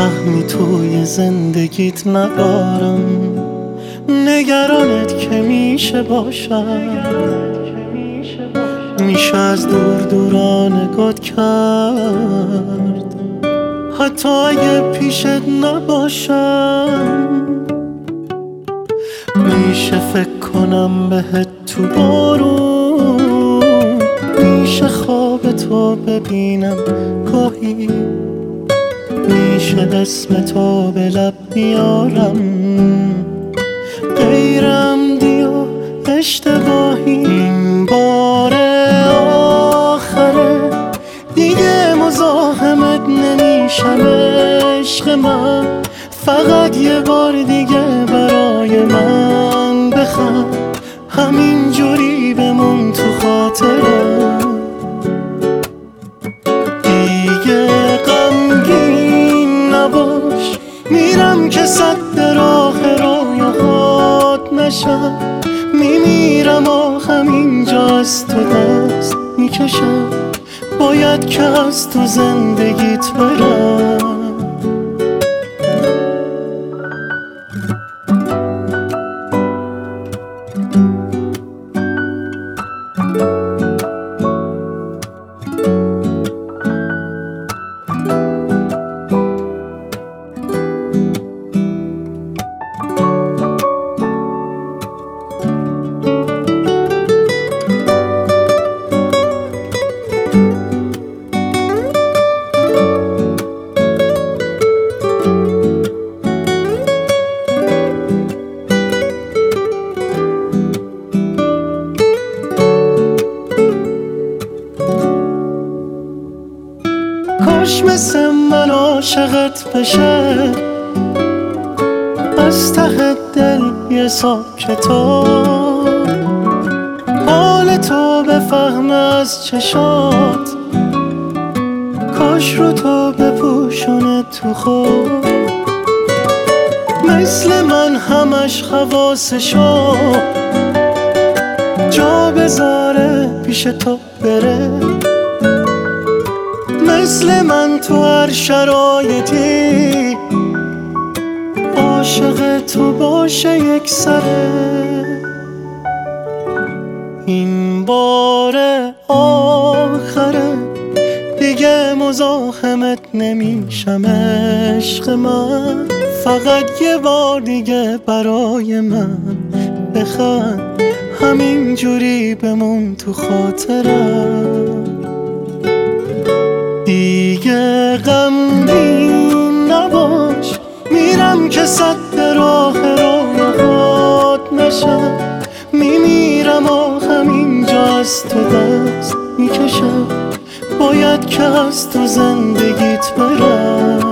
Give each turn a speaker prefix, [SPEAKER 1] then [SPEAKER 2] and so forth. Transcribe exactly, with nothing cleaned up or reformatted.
[SPEAKER 1] سهمی توی زندگیت ندارم، نگرانت که میشه باشم، میشه از دور دوران نگات کرد حتی اگه پیشت نباشم. میشه فکر کنم بهت تو بارون، میشه خواب تو ببینم گاهی، میشه اسم تو به لب بیارم غیرم دیا اشتباهی. این بار آخره دیگه مزاحمت نمیشم عشق من، فقط یه بار دیگه برای من بخند، همین جوری بمون تو خاطرم. دیگه غمگین نباش، میرم که صد راه رویاهات نشم، میمیرم آخم اینجا از تو دست میکشم، باید که از تو زندگیت برم. کاش مثل من عاشقت بشه، از ته دل یه صاحب کتاب حال تو بفهمه از چشات، کاش رو تو بپوشونه تو خواب، مثل من همش خواستشو جا بذاره پیش تو بره، مثل من تو هر شرایطی عاشق تو باشه یک سره. این بار آخره دیگه مزاحمت نمیشم عشق من، فقط یه بار دیگه برای من بخند، همین جوری بمون تو خاطرم. دیگه غمگین نباش، میرم که صد راه رویاهات نشم، میمیرم آخم اینجا از تو دست میکشم، باید که از تو زندگیت برم.